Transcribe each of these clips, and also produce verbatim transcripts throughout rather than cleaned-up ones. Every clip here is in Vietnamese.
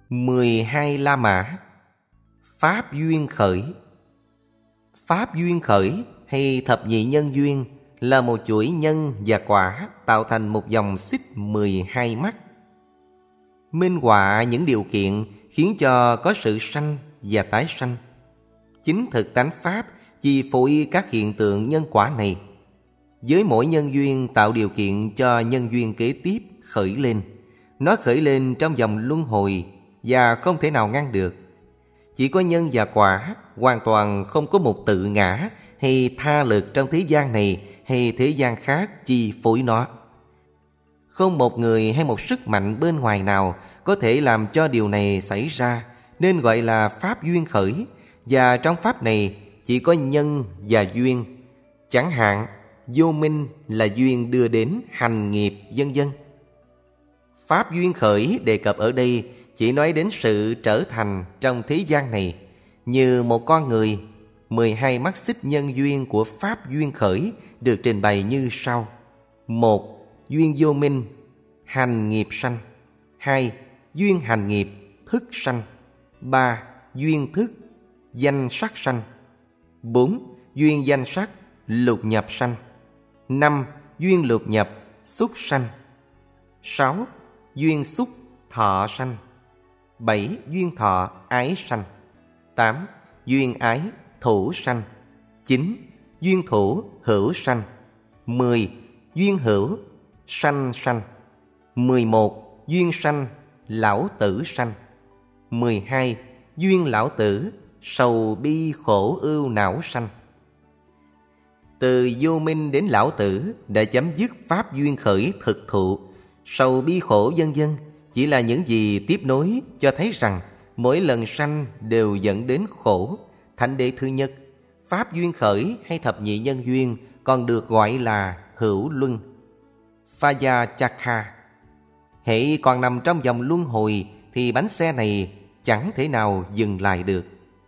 mười hai La Mã. Pháp duyên khởi. Pháp duyên khởi hay thập nhị nhân duyên là một chuỗi nhân và quả tạo thành một dòng xích mười hai mắt. Minh họa những điều kiện khiến cho có sự sanh và tái sanh. Chính thực tánh Pháp chi phối các hiện tượng nhân quả này. Với mỗi nhân duyên tạo điều kiện cho nhân duyên kế tiếp khởi lên. Nó khởi lên trong dòng luân hồi và không thể nào ngăn được. Chỉ có nhân và quả, hoàn toàn không có một tự ngã hay tha lực trong thế gian này hay thế gian khác chi phối nó. Không một người hay một sức mạnh bên ngoài nào có thể làm cho điều này xảy ra, nên gọi là Pháp duyên khởi. Và trong Pháp này chỉ có nhân và duyên. Chẳng hạn, vô minh là duyên đưa đến hành nghiệp, vân vân. Pháp duyên khởi đề cập ở đây chỉ nói đến sự trở thành trong thế gian này. Như một con người, mười hai mắt xích nhân duyên của Pháp duyên khởi được trình bày như sau. Một, duyên vô minh, hành nghiệp sanh. Hai, duyên hành nghiệp, thức sanh. Ba, duyên thức, danh sắc sanh. Bốn, duyên danh sắc, lục nhập sanh. Năm, duyên lục nhập, xúc sanh. Sáu, duyên xúc, thọ sanh. Bảy, duyên thọ, ái sanh. Tám, duyên ái, thủ sanh. Chín, duyên thủ, hữu sanh. Mười, duyên hữu, sanh sanh. Mười một, duyên sanh, lão tử sanh. Mười hai, duyên lão tử, sầu bi khổ ưu não sanh. Từ vô minh đến lão tử đã chấm dứt Pháp duyên khởi thực thụ. Sầu bi khổ vân vân chỉ là những gì tiếp nối cho thấy rằng mỗi lần sanh đều dẫn đến khổ. Thánh đế thứ nhất, Pháp duyên khởi hay thập nhị nhân duyên còn được gọi là hữu luân, Phaya-chakha. Hễ còn nằm trong vòng luân hồi thì bánh xe này chẳng thể nào dừng lại được.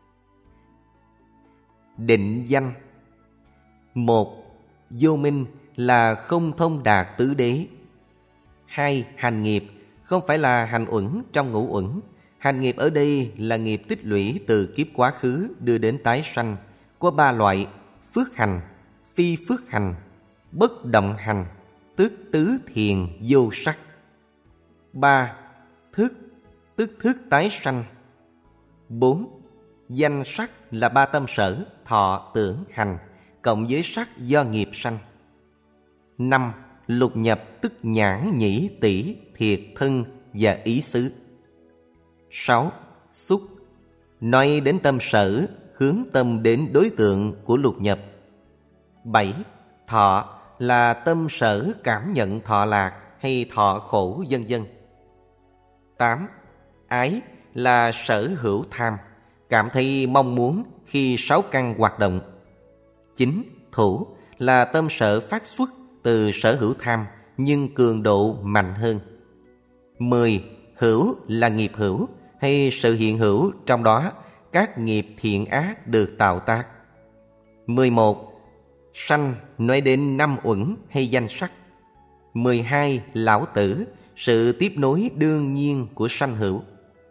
Định danh. Một, vô minh là không thông đạt tứ đế. Hai, hành nghiệp không phải là hành uẩn trong ngũ uẩn. Hành nghiệp ở đây là nghiệp tích lũy từ kiếp quá khứ đưa đến tái sanh. Có ba loại: phước hành, phi phước hành, bất động hành, tức tứ thiền vô sắc. Ba, thức, tức thức tái sanh. Bốn, danh sắc là ba tâm sở, thọ, tưởng, hành, cộng với sắc do nghiệp sanh. Năm, lục nhập tức nhãn, nhĩ, tỷ, thiệt, thân và ý xứ. Sáu, xúc, nói đến tâm sở, hướng tâm đến đối tượng của lục nhập. Bảy, thọ là tâm sở cảm nhận thọ lạc hay thọ khổ vân vân. Tám, ái là sở hữu tham, cảm thấy mong muốn khi sáu căn hoạt động. Chín, thủ là tâm sở phát xuất từ sở hữu tham nhưng cường độ mạnh hơn. Mười, hữu là nghiệp hữu hay sự hiện hữu trong đó các nghiệp thiện ác được tạo tác. Mười một, sanh nói đến năm uẩn hay danh sắc. Mười hai, lão tử, sự tiếp nối đương nhiên của sanh hữu.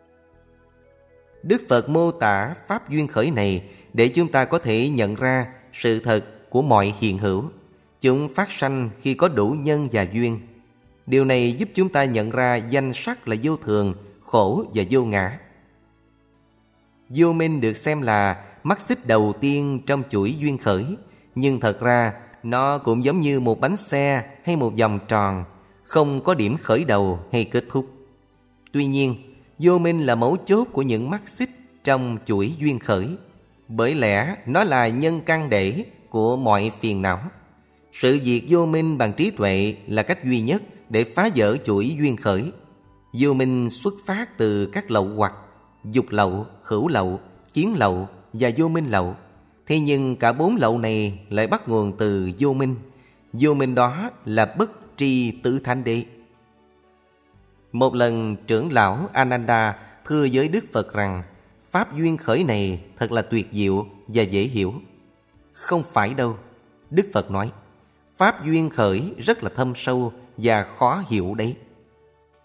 Đức Phật mô tả Pháp duyên khởi này để chúng ta có thể nhận ra sự thật của mọi hiện hữu. Chúng phát sanh khi có đủ nhân và duyên. Điều này giúp chúng ta nhận ra danh sắc là vô thường, khổ và vô ngã. Vô minh được xem là mắt xích đầu tiên trong chuỗi duyên khởi, nhưng thật ra nó cũng giống như một bánh xe hay một vòng tròn, không có điểm khởi đầu hay kết thúc. Tuy nhiên, vô minh là mấu chốt của những mắt xích trong chuỗi duyên khởi, bởi lẽ nó là nhân căn để của mọi phiền não. Sự diệt vô minh bằng trí tuệ là cách duy nhất để phá vỡ chuỗi duyên khởi. Vô minh xuất phát từ các lậu hoặc: dục lậu, hữu lậu, kiến lậu và vô minh lậu. Thế nhưng cả bốn lậu này lại bắt nguồn từ vô minh. Vô minh đó là bất tri tứ thánh đế. Một lần trưởng lão Ananda thưa với Đức Phật rằng Pháp duyên khởi này thật là tuyệt diệu và dễ hiểu. Không phải đâu, Đức Phật nói, Pháp duyên khởi rất là thâm sâu và khó hiểu đấy.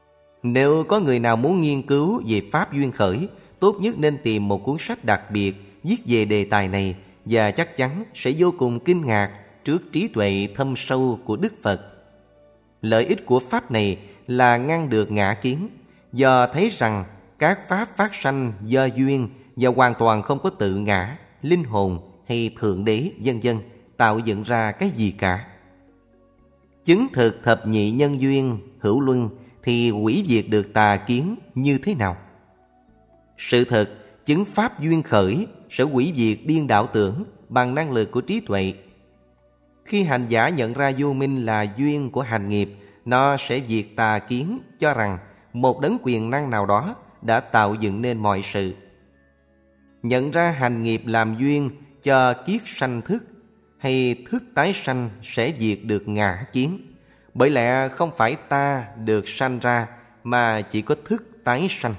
Nếu có người nào muốn nghiên cứu về pháp duyên khởi, tốt nhất nên tìm một cuốn sách đặc biệt viết về đề tài này, và chắc chắn sẽ vô cùng kinh ngạc trước trí tuệ thâm sâu của Đức Phật. Lợi ích của pháp này là ngăn được ngã kiến, do thấy rằng các pháp phát sanh do duyên và hoàn toàn không có tự ngã, linh hồn hay thượng đế vân vân tạo dựng ra cái gì cả. Chứng thực thập nhị nhân duyên hữu luân thì hủy diệt được tà kiến như thế nào? Sự thật, chứng pháp duyên khởi sẽ hủy diệt điên đảo tưởng bằng năng lực của trí tuệ. Khi hành giả nhận ra vô minh là duyên của hành nghiệp, nó sẽ diệt tà kiến cho rằng một đấng quyền năng nào đó đã tạo dựng nên mọi sự. Nhận ra hành nghiệp làm duyên cho kiết sanh thức, hay thức tái sanh sẽ diệt được ngã kiến. Bởi lẽ không phải ta được sanh ra, mà chỉ có thức tái sanh.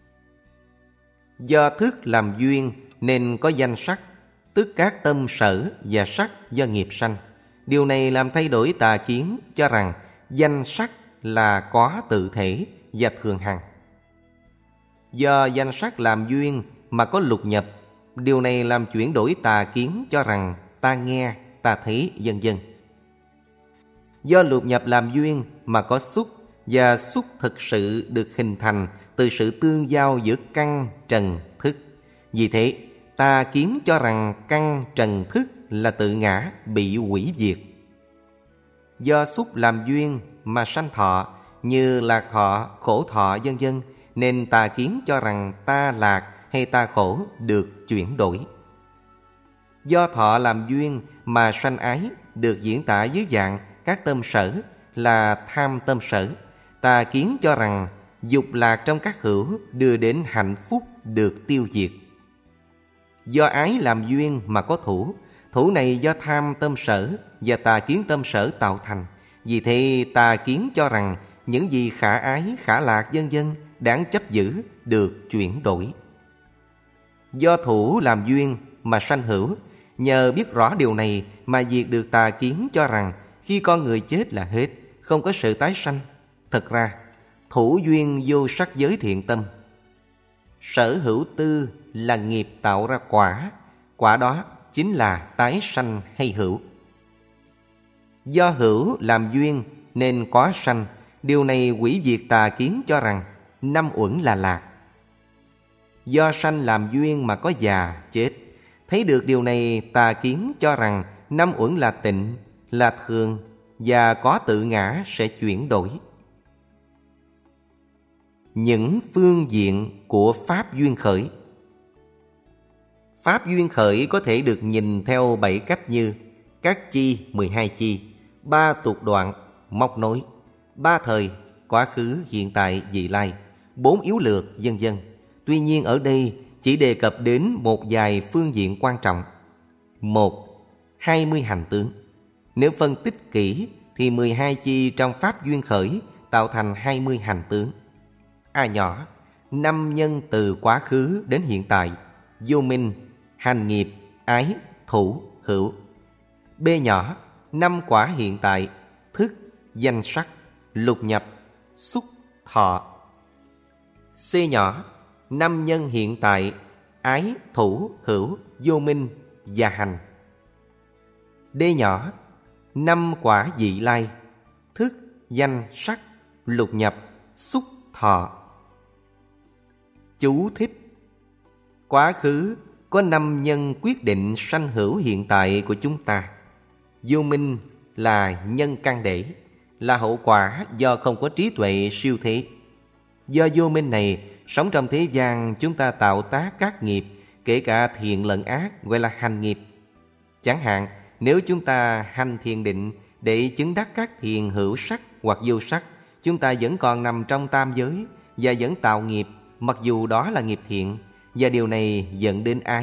Do thức làm duyên nên có danh sắc, tức các tâm sở và sắc do nghiệp sanh. Điều này làm thay đổi tà kiến cho rằng danh sắc là có tự thể và thường hằng. Do danh sắc làm duyên mà có lục nhập, điều này làm chuyển đổi tà kiến cho rằng ta nghe, ta thấy vân vân. Do lục nhập làm duyên mà có xúc, và xúc thực sự được hình thành từ sự tương giao giữa căn, trần, thức. Vì thế, tà kiến cho rằng căn, trần, thức là tự ngã bị hủy diệt. Do xúc làm duyên mà sanh thọ, như lạc thọ, khổ thọ vân vân, nên tà kiến cho rằng ta lạc hay ta khổ được chuyển đổi. Do thọ làm duyên mà sanh ái được diễn tả dưới dạng các tâm sở là tham tâm sở, tà kiến cho rằng dục lạc trong các hữu đưa đến hạnh phúc được tiêu diệt. Do ái làm duyên mà có thủ, thủ này do tham tâm sở và tà kiến tâm sở tạo thành. Vì thế tà kiến cho rằng những gì khả ái, khả lạc vân vân đáng chấp giữ được chuyển đổi. Do thủ làm duyên mà sanh hữu, nhờ biết rõ điều này mà diệt được tà kiến cho rằng khi con người chết là hết, không có sự tái sanh. Thật ra, thủ duyên vô sắc giới thiện tâm. Sở hữu tư là nghiệp tạo ra quả, quả đó chính là tái sanh hay hữu. Do hữu làm duyên nên có sanh, điều này hủy diệt tà kiến cho rằng năm uẩn là lạc. Do sanh làm duyên mà có già, chết. Thấy được điều này, tà kiến cho rằng năm uẩn là tịnh, là thường và có tự ngã sẽ chuyển đổi. Những phương diện của pháp duyên khởi. Pháp duyên khởi có thể được nhìn theo bảy cách như các chi, mười hai chi, ba tục đoạn, móc nối, ba thời, quá khứ, hiện tại, vị lai, bốn yếu lược, vân vân. Tuy nhiên ở đây chỉ đề cập đến một vài phương diện quan trọng. Một, hai mươi hành tướng. Nếu phân tích kỹ thì mười hai chi trong pháp duyên khởi tạo thành hai mươi hành tướng. A nhỏ, năm nhân từ quá khứ đến hiện tại, vô minh, hành nghiệp, ái, thủ, hữu. B nhỏ, năm quả hiện tại, thức, danh sắc, lục nhập, xúc, thọ. C nhỏ, năm nhân hiện tại, ái, thủ, hữu, vô minh và hành. D nhỏ, năm quả vị lai, thức, danh, sắc, lục nhập, xúc, thọ. Chú thích: quá khứ có năm nhân quyết định sanh hữu hiện tại của chúng ta. Vô minh là nhân căn để, là hậu quả do không có trí tuệ siêu thế. Do vô minh này, sống trong thế gian chúng ta tạo tác các nghiệp, kể cả thiện lẫn ác, gọi là hành nghiệp. Chẳng hạn, nếu chúng ta hành thiền định để chứng đắc các thiền hữu sắc hoặc vô sắc, chúng ta vẫn còn nằm trong tam giới và vẫn tạo nghiệp, mặc dù đó là nghiệp thiện, và điều này dẫn đến ái.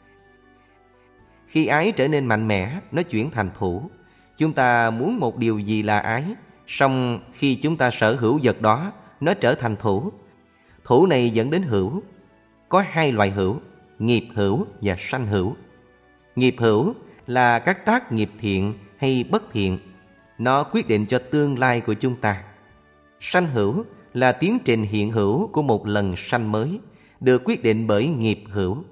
Khi ái trở nên mạnh mẽ, nó chuyển thành thủ. Chúng ta muốn một điều gì là ái, song khi chúng ta sở hữu vật đó, nó trở thành thủ. Thủ này dẫn đến hữu. Có hai loại hữu, nghiệp hữu và sanh hữu. Nghiệp hữu là các tác nghiệp thiện hay bất thiện. Nó quyết định cho tương lai của chúng ta. Sanh hữu là tiến trình hiện hữu của một lần sanh mới, được quyết định bởi nghiệp hữu.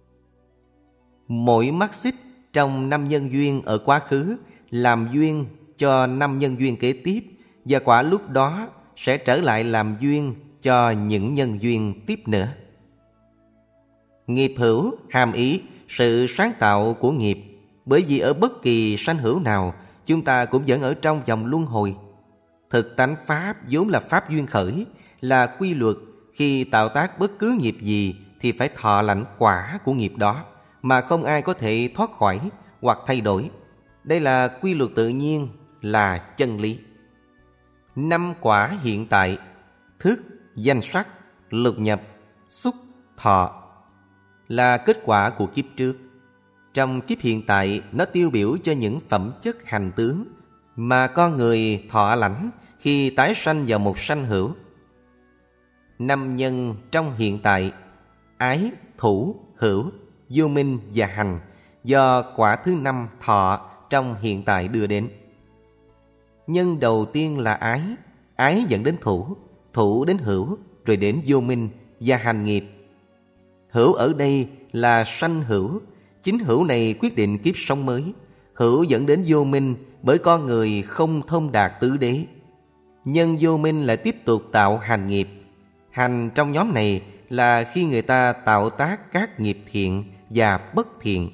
Mỗi mắc xích trong năm nhân duyên ở quá khứ làm duyên cho năm nhân duyên kế tiếp, và quả lúc đó sẽ trở lại làm duyên cho những nhân duyên tiếp nữa. Nghiệp hữu hàm ý sự sáng tạo của nghiệp, bởi vì ở bất kỳ sanh hữu nào, chúng ta cũng vẫn ở trong vòng luân hồi. Thực tánh Pháp vốn là Pháp duyên khởi, là quy luật. Khi tạo tác bất cứ nghiệp gì thì phải thọ lãnh quả của nghiệp đó, mà không ai có thể thoát khỏi hoặc thay đổi. Đây là quy luật tự nhiên, là chân lý. Năm quả hiện tại: thức, danh sắc, lục nhập, xúc, thọ, là kết quả của kiếp trước. Trong kiếp hiện tại, nó tiêu biểu cho những phẩm chất hành tướng mà con người thọ lãnh khi tái sanh vào một sanh hữu. Năm nhân trong hiện tại: ái, thủ, hữu, vô minh và hành, do quả thứ năm thọ trong hiện tại đưa đến. Nhân đầu tiên là ái, ái dẫn đến thủ, thủ đến hữu, rồi đến vô minh và hành nghiệp. Hữu ở đây là sanh hữu, chính hữu này quyết định kiếp sống mới. Hữu dẫn đến vô minh bởi con người không thông đạt tứ đế. Nhân vô minh lại tiếp tục tạo hành nghiệp. Hành trong nhóm này là khi người ta tạo tác các nghiệp thiện và bất thiện.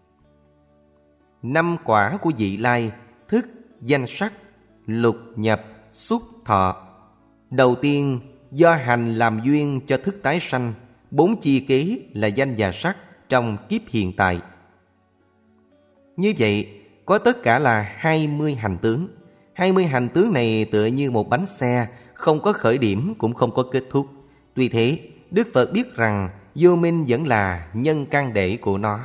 Năm quả của vị lai: thức, danh sắc, lục nhập, xúc, thọ. Đầu tiên do hành làm duyên cho thức tái sanh, bốn chi kế là danh và sắc trong kiếp hiện tại. Như vậy, có tất cả là hai mươi hành tướng. hai mươi hành tướng này tựa như một bánh xe, không có khởi điểm cũng không có kết thúc. Tuy thế, Đức Phật biết rằng vô minh vẫn là nhân căn để của nó.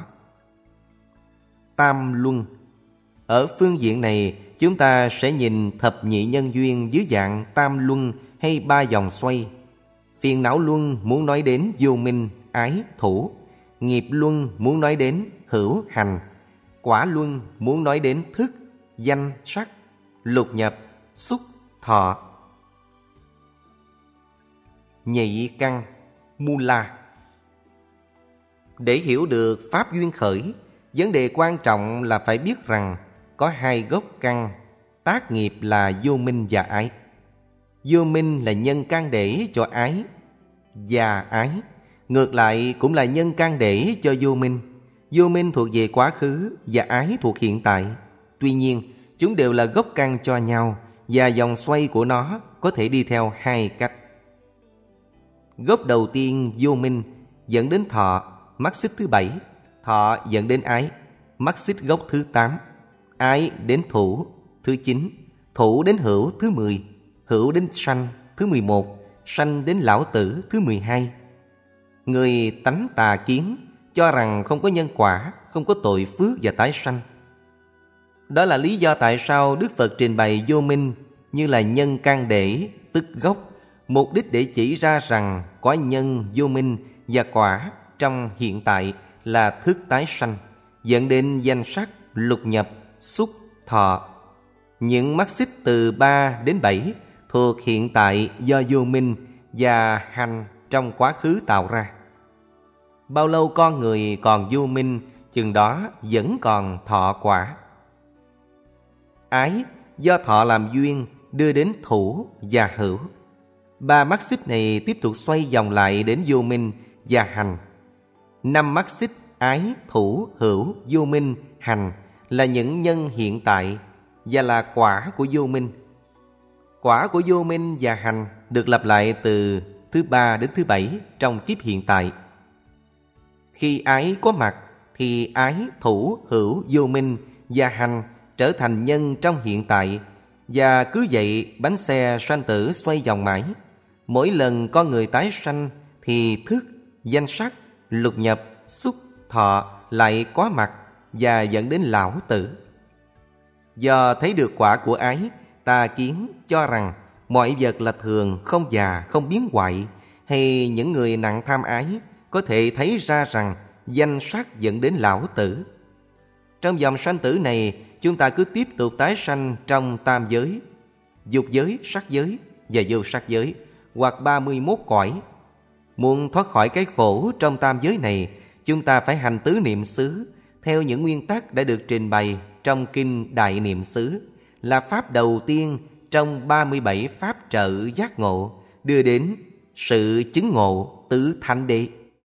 Tam luân. Ở phương diện này, chúng ta sẽ nhìn thập nhị nhân duyên dưới dạng tam luân hay ba vòng xoay. Phiền não luân muốn nói đến vô minh, ái, thủ. Nghiệp luân muốn nói đến hữu, hành. Quả luân muốn nói đến thức, danh, sắc, lục nhập, xúc, thọ. Nhị căn, mula. Để hiểu được Pháp duyên khởi, vấn đề quan trọng là phải biết rằng có hai gốc căn tác nghiệp là vô minh và ái. Vô minh là nhân căn để cho ái và ái, ngược lại cũng là nhân căn để cho vô minh. Vô minh thuộc về quá khứ và ái thuộc hiện tại. Tuy nhiên, chúng đều là gốc căn cho nhau, và dòng xoay của nó có thể đi theo hai cách. Gốc đầu tiên vô minh dẫn đến thọ, mắc xích thứ bảy. Thọ dẫn đến ái, mắc xích gốc thứ tám. Ái đến thủ, thứ chín. Thủ đến hữu, thứ mười. Hữu đến sanh, thứ mười một. Sanh đến lão tử, thứ mười hai. Người tánh tà kiến cho rằng không có nhân quả, không có tội phước và tái sanh. Đó là lý do tại sao Đức Phật trình bày vô minh như là nhân căn để, tức gốc, mục đích để chỉ ra rằng có nhân vô minh và quả trong hiện tại là thức tái sanh, dẫn đến danh sắc, lục nhập, xúc, thọ. Những mắc xích từ ba đến bảy thuộc hiện tại do vô minh và hành trong quá khứ tạo ra. Bao lâu con người còn vô minh, chừng đó vẫn còn thọ quả. Ái do thọ làm duyên đưa đến thủ và hữu. Ba mắc xích này tiếp tục xoay vòng lại đến vô minh và hành. Năm mắc xích ái, thủ, hữu, vô minh, hành là những nhân hiện tại và là quả của vô minh. Quả của vô minh và hành được lặp lại từ thứ ba đến thứ bảy trong kiếp hiện tại. Khi ái có mặt thì ái, thủ, hữu, vô minh và hành trở thành nhân trong hiện tại, và cứ vậy bánh xe sanh tử xoay vòng mãi. Mỗi lần con người tái sanh thì thức, danh sắc, lục nhập, xúc, thọ lại có mặt và dẫn đến lão tử. Do thấy được quả của ái, tà kiến cho rằng mọi vật là thường, không già, không biến hoại, hay những người nặng tham ái có thể thấy ra rằng danh sắc dẫn đến lão tử. Trong dòng sanh tử này, chúng ta cứ tiếp tục tái sanh trong tam giới, dục giới, sắc giới và vô sắc giới, hoặc ba mươi mốt cõi. Muốn thoát khỏi cái khổ trong tam giới này, chúng ta phải hành tứ niệm xứ theo những nguyên tắc đã được trình bày trong Kinh Đại Niệm xứ, là pháp đầu tiên trong ba mươi bảy pháp trợ giác ngộ đưa đến sự chứng ngộ tứ thánh đế.